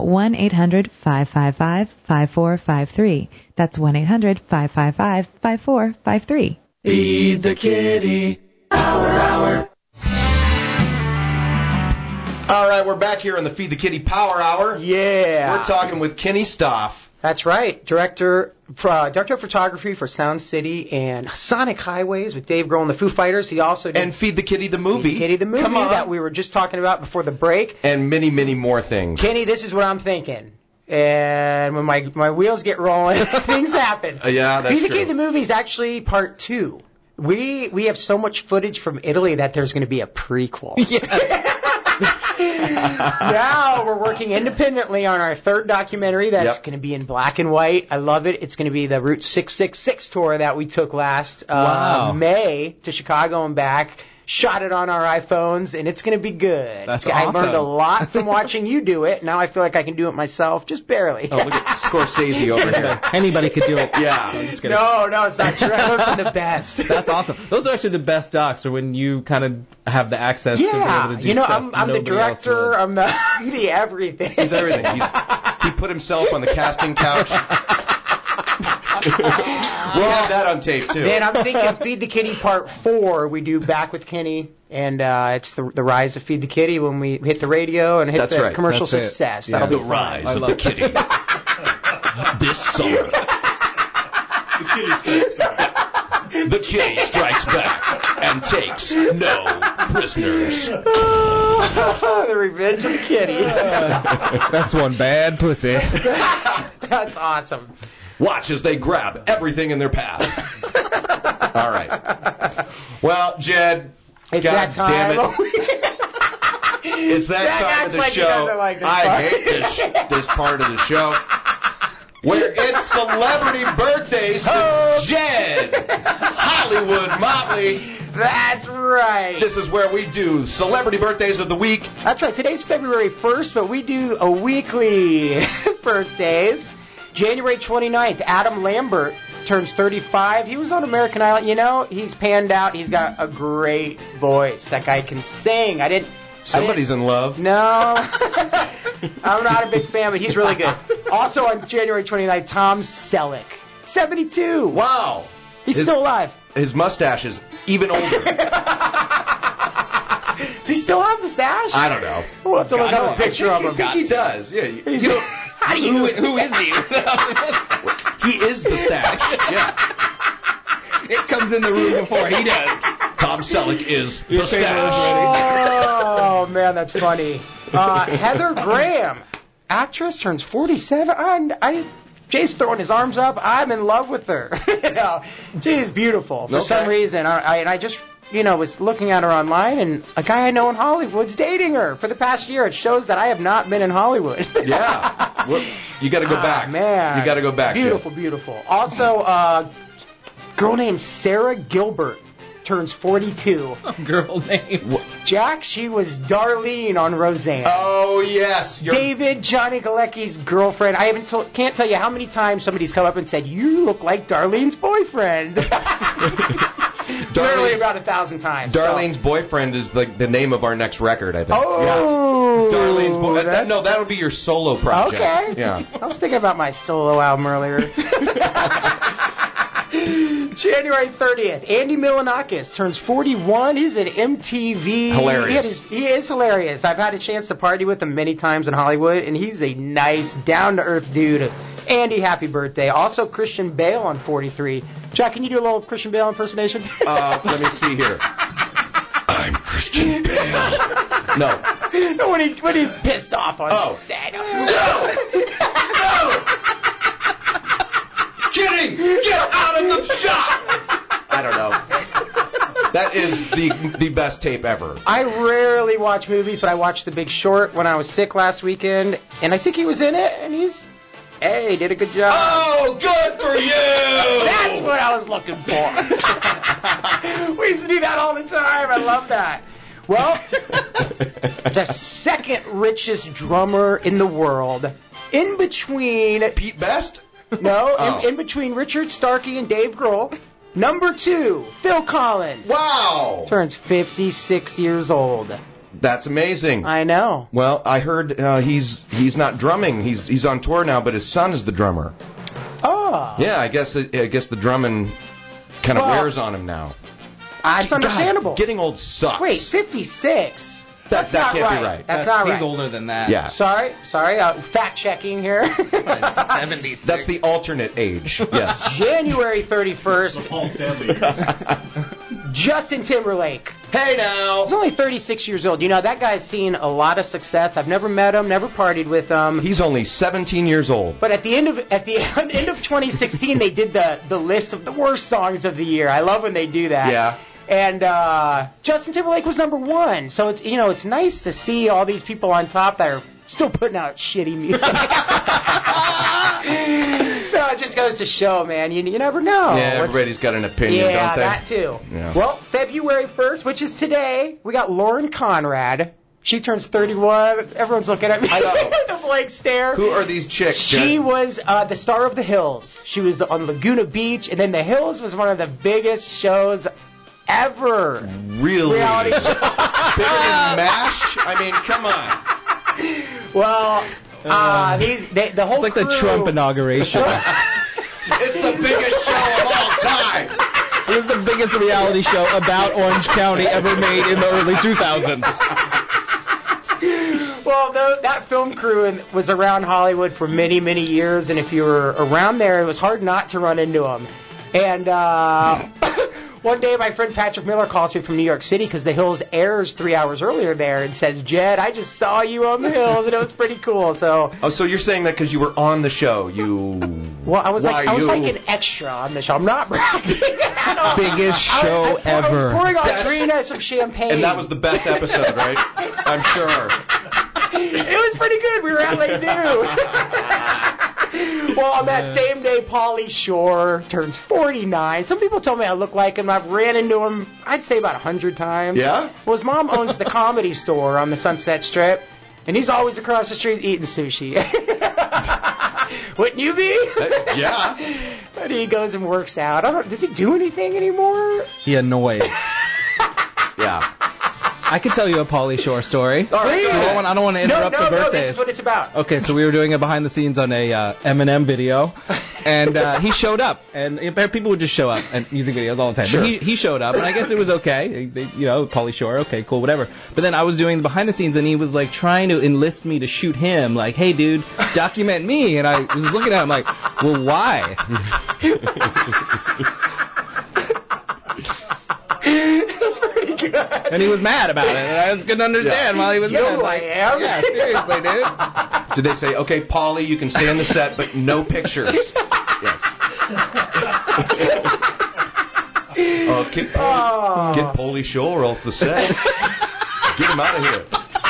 1-800-555-5453. That's 1-800-555-5453. Feed the kitty. Hour. All right, we're back here on the Feed the Kitty Power Hour. Yeah. We're talking with Kenny Stoff. That's right. Director of photography for Sound City and Sonic Highways with Dave Grohl and the Foo Fighters. He also did... And Feed the Kitty the movie. Feed the Kitty the movie that we were just talking about before the break. And many, many more things. Kenny, this is what I'm thinking. And when my wheels get rolling, things happen. Yeah, that's true. Feed the Kitty the movie is actually part 2. We have so much footage from Italy that there's going to be a prequel. Yeah. Now we're working independently on our 3rd documentary that's going to be in black and white. I love it. It's going to be the Route 666 tour that we took last May to Chicago and back. Shot it on our iPhones, and it's going to be good. That's I awesome. learned a lot from watching you do it. Now I feel like I can do it myself, just barely. Oh, look at Scorsese over here. Anybody could do it. Yeah. No, it's not true. I learned from the best. That's awesome. Those are actually the best docs, or when you kind of have the access to be able to do stuff. I'm the director. I'm the everything. He's everything. He put himself on the casting couch. We'll have that on tape, too. Man, I'm thinking Feed the Kitty Part 4, we do Back with Kenny, and it's the rise of Feed the Kitty when we hit the radio and hit commercial success. Yeah. The rise of the kitty. This summer. The kitty strikes back and takes no prisoners. The Revenge of the Kitty. That's one bad pussy. That's awesome. Watch as they grab everything in their path. All right. Well, Jed, it's God that time. Damn it. It's that time of the show. I hate this part of the show. Where it's celebrity birthdays to Jed Hollywood Motley. That's right. This is where we do celebrity birthdays of the week. That's right. Today's February 1st, but we do a weekly birthdays. January 29th, Adam Lambert turns 35. He was on American Idol. You know, he's panned out. He's got a great voice. That guy can sing. Somebody's in love. No. I'm not a big fan, but he's really good. Also on January 29th, Tom Selleck. 72. Wow. He's still alive. His mustache is even older. Does he still have the stash? I don't know. We'll have to look up a picture of him. I think he does. Yeah. How do you know? Who is he? He is the stash. Yeah. It comes in the room before he does. Tom Selleck is the stash. Oh, man, that's funny. Heather Graham, actress, turns 47. Jay's throwing his arms up. I'm in love with her. She's beautiful for some reason. I just... was looking at her online, and a guy I know in Hollywood's dating her for the past year. It shows that I have not been in Hollywood. Yeah. Well, you got to go back. Man. You got to go back. Beautiful, Jim. beautiful. Also, a girl named Sarah Gilbert turns 42. A girl named Jack, she was Darlene on Roseanne. Oh, yes. David, Johnny Galecki's girlfriend. I can't tell you how many times somebody's come up and said, you look like Darlene's boyfriend. Literally about 1,000 times. Darlene's boyfriend is the name of our next record, I think. Oh, yeah. Darlene's boyfriend. No, that'll be your solo project. Okay. Yeah. I was thinking about my solo album earlier. January 30th, Andy Milonakis turns 41. He's at MTV. Hilarious. He is hilarious. I've had a chance to party with him many times in Hollywood, and he's a nice, down-to-earth dude. Andy, happy birthday. Also, Christian Bale on 43. Jack, can you do a little Christian Bale impersonation? Let me see here. I'm Christian Bale. No. When he's pissed off on set. No! Kitty, get out of the shop! I don't know. That is the best tape ever. I rarely watch movies, but I watched The Big Short when I was sick last weekend, and I think he was in it, and he did a good job. Oh, good for you! That's what I was looking for. We used to do that all the time. I love that. Well, the second richest drummer in the world, in between Pete Best? No, in between Richard Starkey and Dave Grohl. Number 2, Phil Collins. Wow. Turns 56 years old. That's amazing. I know. Well, I heard he's not drumming. He's on tour now, but his son is the drummer. Oh. Yeah, I guess the drumming kind of wears on him now. It's understandable. God, getting old sucks. Wait, 56? That can't be right. That's not right. He's older than that. Yeah. Sorry. Fact checking here. 76. That's the alternate age. Yes. January 31st. Paul Stanley. Justin Timberlake. Hey now. He's only 36 years old. You know, that guy's seen a lot of success. I've never met him, never partied with him. He's only 17 years old. But at the end of 2016, they did the list of the worst songs of the year. I love when they do that. Yeah. And Justin Timberlake was number 1. So it's nice to see all these people on top that are still putting out shitty music. No, it just goes to show, man. You never know. Yeah, everybody's got an opinion, don't they? Yeah, that too. Yeah. Well, February 1st, which is today, we got Lauren Conrad. She turns 31. Everyone's looking at me with a blank stare. Who are these chicks? She was the star of The Hills. She was on Laguna Beach, and then The Hills was one of the biggest shows ever. Really? Reality show. Bigger than MASH? I mean, come on. Well, the whole It's like crew, the Trump inauguration. It's the biggest show of all time. It was the biggest reality show about Orange County ever made in the early 2000s. Well, that film crew was around Hollywood for many, many years, and if you were around there, it was hard not to run into them. And one day, my friend Patrick Miller calls me from New York City because The Hills airs 3 hours earlier there and says, Jed, I just saw you on The Hills, and it was pretty cool. So you're saying that because you were on the show, Well, I was like an extra on the show. I'm not bragging. Biggest show ever. I was pouring Audrina some champagne. And that was the best episode, right? I'm sure. It was pretty good. We were at Lake New. Well, on that same day, Pauly Shore turns 49. Some people told me I look like him. I've ran into him, I'd say about 100 times. Yeah? Well, his mom owns the Comedy Store on the Sunset Strip, and he's always across the street eating sushi. Wouldn't you be? Yeah. But he goes and works out. Does he do anything anymore? He annoys. Yeah. I could tell you a Pauly Shore story. All right, I don't want to interrupt the birthdays. No, this is what it's about. Okay, so we were doing a behind the scenes on a Eminem video, and he showed up, and people would just show up and music videos all the time. Sure. But he showed up, and I guess it was okay. Pauly Shore, okay, cool, whatever. But then I was doing the behind the scenes, and he was like trying to enlist me to shoot him, like, hey, dude, document me. And I was looking at him like, well, why? That's pretty good. And he was mad about it, and I couldn't understand why he was mad. I am. Yeah, seriously, dude. Did they say, okay, Pauly, you can stay on the set, but no pictures? Yes. Get Pauly Shore off the set. Get him out of here.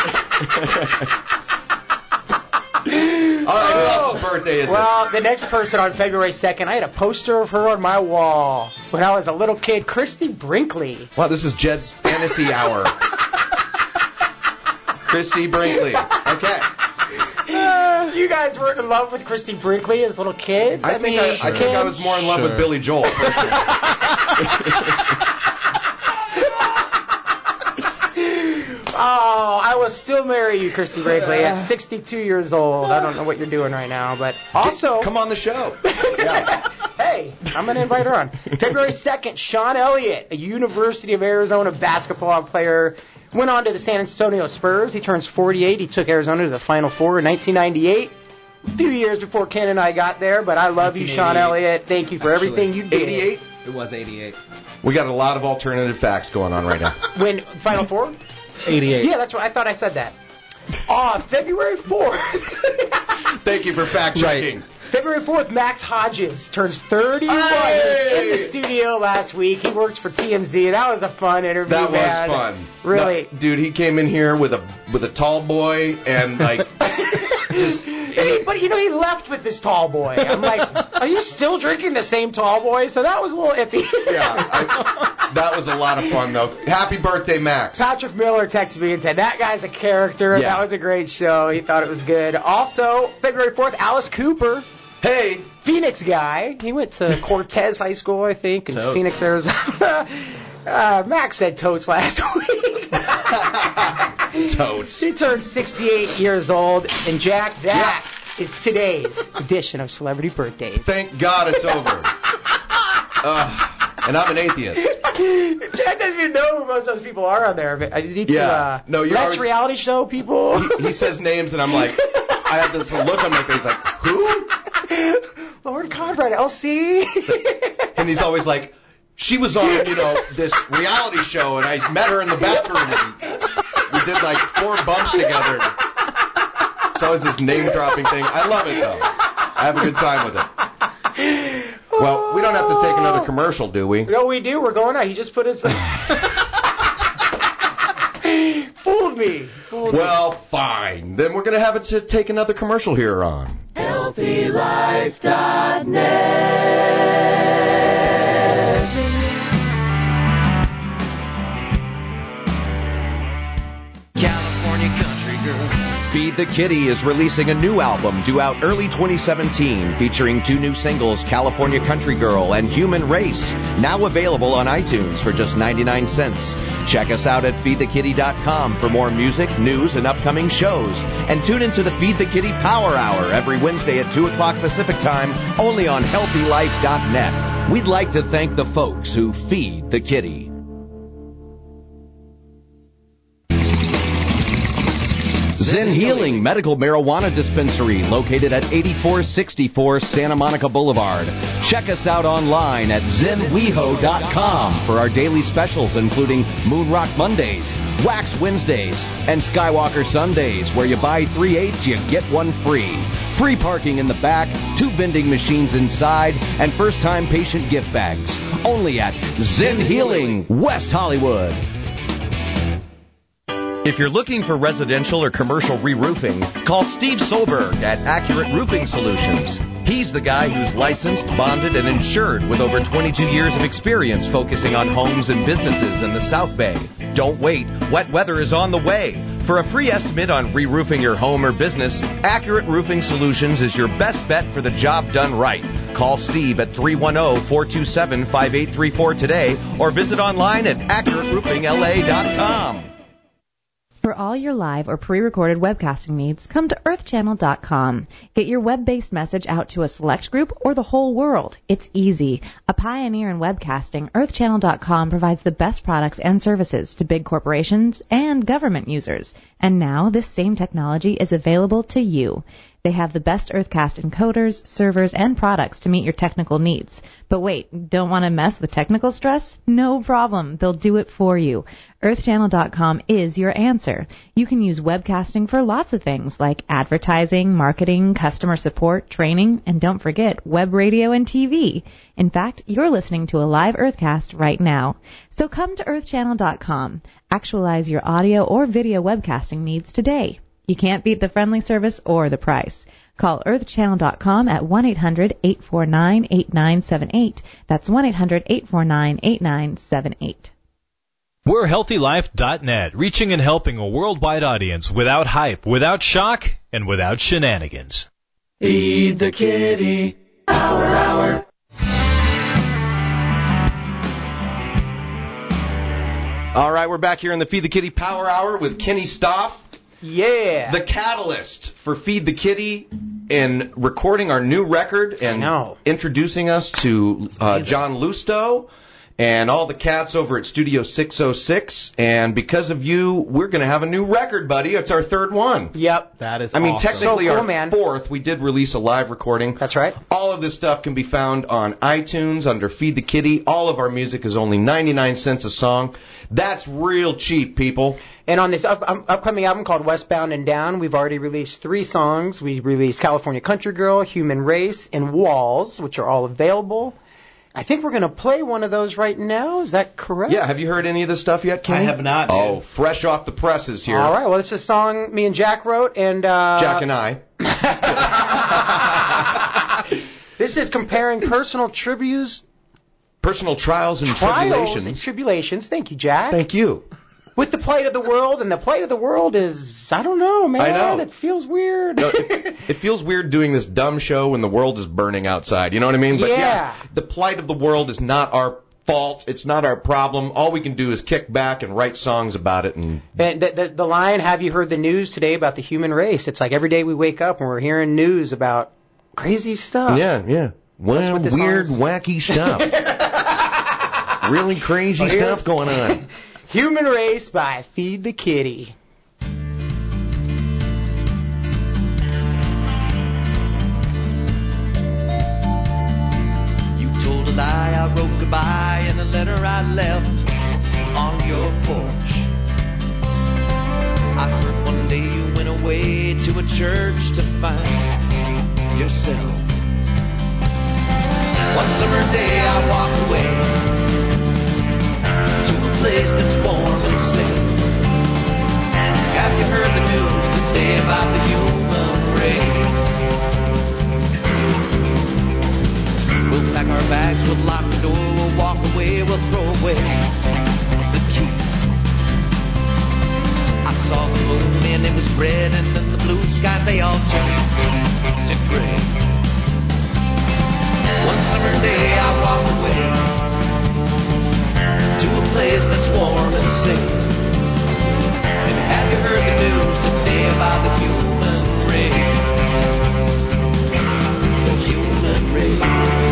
All right, who else's birthday is it? Well, the next person on February 2nd, I had a poster of her on my wall when I was a little kid, Christy Brinkley. Wow, this is Jed's fantasy hour. Christy Brinkley. Okay. You guys weren't in love with Christy Brinkley as little kids? I think I was more in love with Billy Joel. will still marry you, Christy Brinkley, at 62 years old. I don't know what you're doing right now, but also... Come on the show. Hey, I'm going to invite her on. February 2nd, Sean Elliott, a University of Arizona basketball player, went on to the San Antonio Spurs. He turns 48. He took Arizona to the Final Four in 1998. A few years before Ken and I got there, but I love you, Sean Elliott. Thank you for everything you did. 88? It was 88. We got a lot of alternative facts going on right now. When Final Four? 88. Yeah, that's what I thought I said that. February 4th. Thank you for fact checking. Right. February 4th, Max Hodges turns 31. He was in the studio last week. He works for TMZ. That was a fun interview. That man. was fun. Really, no, dude. He came in here with a tall boy and like just. But he left with this tall boy. I'm like, are you still drinking the same tall boy? So that was a little iffy. Yeah, that was a lot of fun though. Happy birthday, Max. Patrick Miller texted me and said that guy's a character. Yeah. That was a great show. He thought it was good. Also, February 4th, Alice Cooper. Hey, Phoenix guy. He went to Cortez High School, I think, in Phoenix, Arizona. Max said totes last week. Totes. He turned 68 years old, and Jack, that is today's edition of Celebrity Birthdays. Thank God it's over. And I'm an atheist. Jack doesn't even know who most of those people are on there. But I need to less reality show people. He says names, and I'm like, I have this look on my face like, who? Lauren Conrad, LC. And he's always like, she was on, this reality show, and I met her in the bathroom, and we did like 4 bumps together. It's always this name-dropping thing. I love it, though. I have a good time with it. Well, we don't have to take another commercial, do we? No, we do. We're going out. He just put his... Fooled me. Well, fine. Then we're going to have it to take another commercial here on HealthyLife.net. California country girl. Feed the Kitty is releasing a new album due out early 2017 featuring 2 new singles, California Country Girl and Human Race, now available on iTunes for just 99 cents. Check us out at feedthekitty.com for more music, news, and upcoming shows. And tune into the Feed the Kitty Power Hour every Wednesday at 2 o'clock Pacific Time, only on HealthyLife.net. We'd like to thank the folks who feed the kitty. Zen Healing Medical Marijuana Dispensary, located at 8464 Santa Monica Boulevard. Check us out online at zenweho.com for our daily specials, including Moonrock Mondays, Wax Wednesdays, and Skywalker Sundays, where you buy 3/8, you get 1 free. Free parking in the back, 2 vending machines inside, and first-time patient gift bags. Only at Zen Healing, West Hollywood. If you're looking for residential or commercial re-roofing, call Steve Solberg at Accurate Roofing Solutions. He's the guy who's licensed, bonded, and insured with over 22 years of experience focusing on homes and businesses in the South Bay. Don't wait. Wet weather is on the way. For a free estimate on re-roofing your home or business, Accurate Roofing Solutions is your best bet for the job done right. Call Steve at 310-427-5834 today or visit online at AccurateRoofingLA.com. For all your live or pre-recorded webcasting needs, come to earthchannel.com. Get your web-based message out to a select group or the whole world. It's easy. A pioneer in webcasting, earthchannel.com provides the best products and services to big corporations and government users. And now this same technology is available to you. They have the best Earthcast encoders, servers, and products to meet your technical needs. But wait, don't want to mess with technical stress? No problem. They'll do it for you. EarthChannel.com is your answer. You can use webcasting for lots of things like advertising, marketing, customer support, training, and don't forget web radio and TV. In fact, you're listening to a live Earthcast right now. So come to EarthChannel.com. Actualize your audio or video webcasting needs today. You can't beat the friendly service or the price. Call earthchannel.com at 1-800-849-8978. That's 1-800-849-8978. We're HealthyLife.net, reaching and helping a worldwide audience without hype, without shock, and without shenanigans. Feed the Kitty Power Hour. All right, we're back here in the Feed the Kitty Power Hour with Kenny Stoff. Yeah. The catalyst for Feed the Kitty in recording our new record and introducing us to John Lusto and all the cats over at Studio 606. And because of you, we're going to have a new record, buddy. It's our third one. Yep. That is awesome. Technically so cool, our man. fourth. We did release a live recording. That's right. All of this stuff can be found on iTunes under Feed the Kitty. All of our music is only 99 cents a song. That's real cheap, people. And on this upcoming album called Westbound and Down, we've already released 3 songs. We released California Country Girl, Human Race, and Walls, which are all available. I think we're going to play one of those right now. Is that correct? Yeah. Have you heard any of this stuff yet, Kenny? I have not. Dude. Oh, fresh off the presses here. All right. Well, this is a song me and Jack wrote, and Jack and I. This is comparing personal trials and tribulations. Thank you, Jack. Thank you. With the plight of the world, and the plight of the world is, I don't know, man. I know. It feels weird. No, it feels weird doing this dumb show when the world is burning outside. You know what I mean? But yeah, the plight of the world is not our fault. It's not our problem. All we can do is kick back and write songs about it. And the line, have you heard the news today about the human race? It's like every day we wake up and we're hearing news about crazy stuff. Yeah. Well, weird, wacky stuff. Really crazy stuff going on. Human Race by Feed the Kitty. You told a lie, I wrote goodbye in a letter I left on your porch. I heard one day you went away to a church to find yourself. One summer day I walked away to a place that's warm and safe. Have you heard the news today about the human race? We'll pack our bags, we'll lock the door, we'll walk away, we'll throw away the key. I saw the moon and it was red, and then the blue skies, they all turned to gray. One summer day I walked away to a place that's warm and safe. And have you heard the news today about the human race? The human race.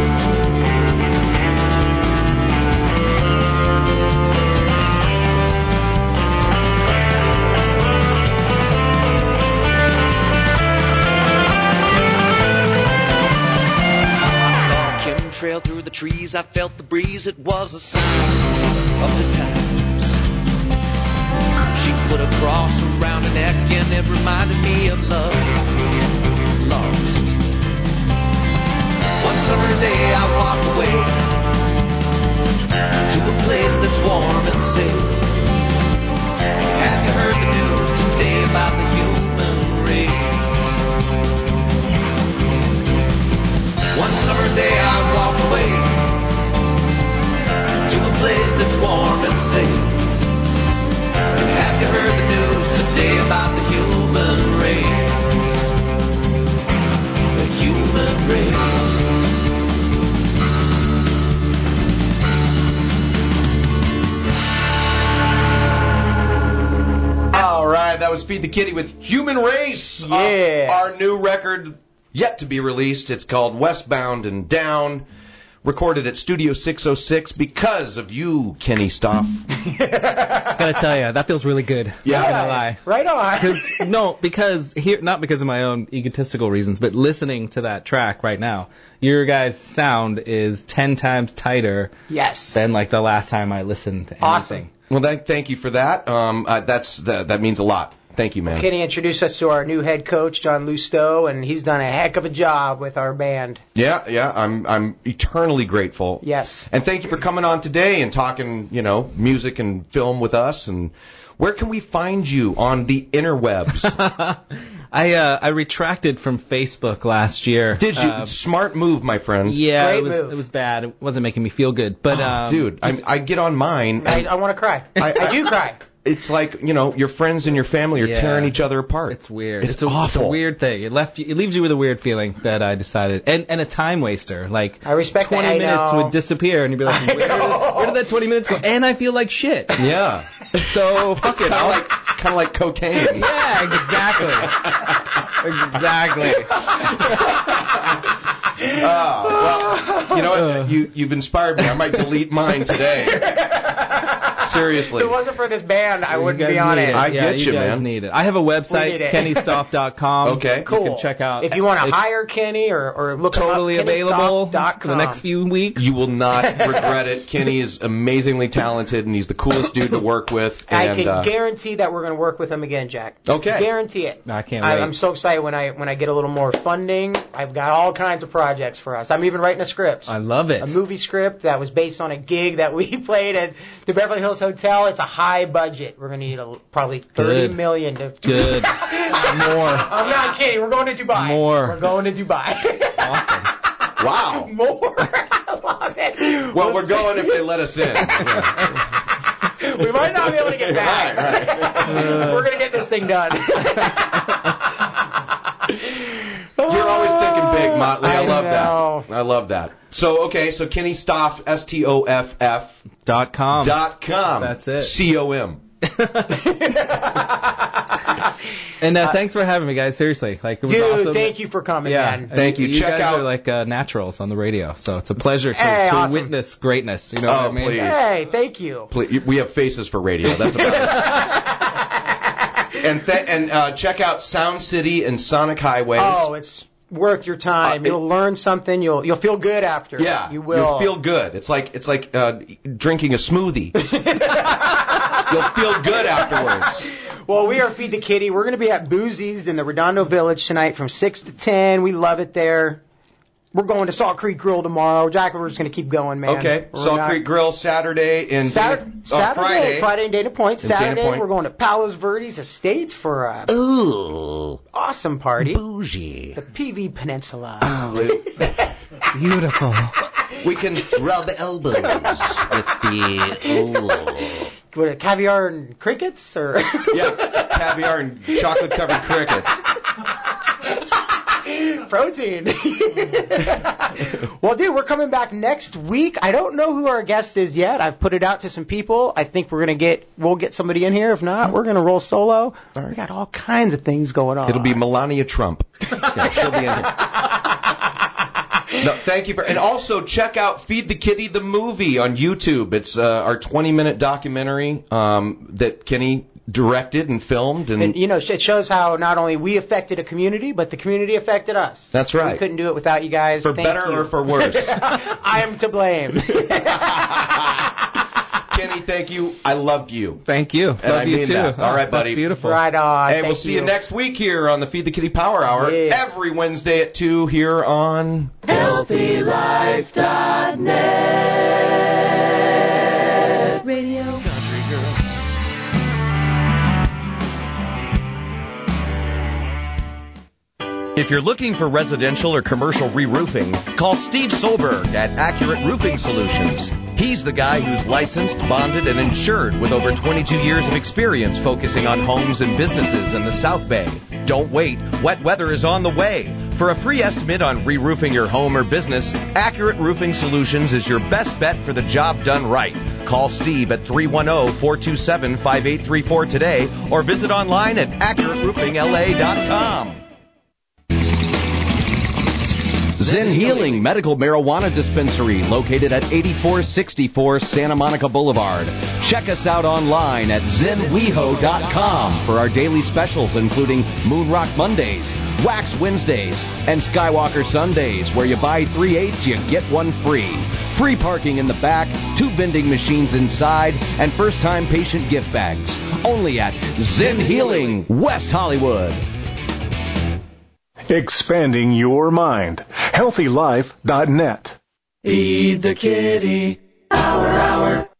Trail through the trees, I felt the breeze, it was a sign of the times. She put a cross around her neck and it reminded me of love lost. One summer day I walked away to a place that's warm and safe. Have you heard the news today about the human race? One summer day I walked away to a place that's warm and safe. And have you heard the news today about the human race? The human race. All right, that was Feed the Kitty with Human Race. Yeah. Our new record, yet to be released. It's called Westbound and Down, recorded at Studio 606 because of you, Kenny Stoff. Gotta tell you, that feels really good. Yeah. Not gonna lie. Right on. Because not because of my own egotistical reasons, but listening to that track right now, your guys' sound is 10 times tighter. Yes. Than like the last time I listened to anything. Awesome. Well, thank you for that. That means a lot. Thank you, man. Kenny introduced us to our new head coach, John Lusto, and he's done a heck of a job with our band. Yeah, I'm eternally grateful. Yes. And thank you for coming on today and talking, music and film with us. And where can we find you on the interwebs? I retracted from Facebook last year. Did you? Smart move, my friend. Yeah, Great it was bad. It wasn't making me feel good. But dude, I get on mine. I want to cry. I do cry. it's like, your friends and your family are tearing each other apart. It's weird. It's awful. It's a weird thing. It leaves you with a weird feeling that I decided, and a time waster. Like, I respect 20 that. minutes would disappear, and you'd be like, where did that 20 minutes go? And I feel like shit. Yeah. So fuck it. Kind of like cocaine. Yeah, exactly. Well, you know what? You've inspired me. I might delete mine today. Seriously. If it wasn't for this band, I wouldn't be on it. I get you, guys man. Need it. I have a website, KennyStoff.com. Okay. Cool. You can check out. If you want to hire Kenny or look totally him up, available KennyStoff.com. for the next few weeks. You will not regret it. Kenny is amazingly talented, and he's the coolest dude to work with. I can guarantee that we're going to work with him again, Jack. Okay. Guarantee it. I can't wait. I'm so excited when I get a little more funding. I've got all kinds of projects for us. I'm even writing a script. I love it. A movie script that was based on a gig that we played at the Beverly Hills Hotel. It's a high budget. We're going to need probably $30 million to... Good. More. I'm not kidding. We're going to Dubai. More. We're going to Dubai. Awesome. Wow. More. I love it. Well, we're going if they let us in. We might not be able to get back. Right. We're going to get this thing done. You're always thinking big, Motley. I love know. that. I love that. So Kenny Stoff, STOFF.com. That's it. COM. And thanks for having me, guys. Seriously, it was awesome. Thank you for coming, man. Thank you. You Check guys out are like naturals on the radio, so it's a pleasure to witness greatness. You know what I mean? Please. Hey, thank you. Please. We have faces for radio. That's about it. And check out Sound City and Sonic Highways. Oh, it's worth your time. You'll learn something. You'll feel good after. Yeah, you will. You'll feel good. It's like drinking a smoothie. You'll feel good afterwards. Well, we are Feed the Kitty. We're going to be at Boozy's in the Redondo Village tonight from 6 to 10. We love it there. We're going to Salt Creek Grill tomorrow. Jack, we're just going to keep going, man. Okay. Salt Creek Grill Saturday and Friday in Dana Point. Saturday, Point. We're going to Palos Verdes Estates for a awesome party. Bougie. The PV Peninsula. Beautiful. We can rub elbows with the... What, caviar and crickets? Or yeah, caviar and chocolate-covered crickets. Protein. Well, dude, we're coming back next week. I don't know who our guest is yet. I've put it out to some people. I think we'll get somebody in here. If not, we're gonna roll solo. We got all kinds of things going on. It'll be Melania Trump. Yeah, she'll be in here. No, thank you and also check out Feed the Kitty the movie on YouTube. It's our 20-minute documentary that Kenny directed and filmed, and it shows how not only we affected a community, but the community affected us. That's right. We couldn't do it without you guys. For better or for worse. I am to blame. Kenny, thank you. I love you. Thank you. And love you too. That. All right, buddy. That's beautiful. Right on. Hey, we'll see you next week here on the Feed the Kitty Power Hour every Wednesday at 2 here on HealthyLife.net Radio. Country girl. If you're looking for residential or commercial re-roofing, call Steve Solberg at Accurate Roofing Solutions. He's the guy who's licensed, bonded, and insured with over 22 years of experience focusing on homes and businesses in the South Bay. Don't wait. Wet weather is on the way. For a free estimate on re-roofing your home or business, Accurate Roofing Solutions is your best bet for the job done right. Call Steve at 310-427-5834 today or visit online at AccurateRoofingLA.com. Zen Healing Medical Marijuana Dispensary, located at 8464 Santa Monica Boulevard. Check us out online at ZenWeho.com for our daily specials, including Moon Rock Mondays, Wax Wednesdays, and Skywalker Sundays, where you buy 3/8, you get one free. Free parking in the back, 2 vending machines inside, and first-time patient gift bags. Only at Zen Healing, West Hollywood. Expanding your mind. HealthyLife.net. Feed the Kitty. Hour.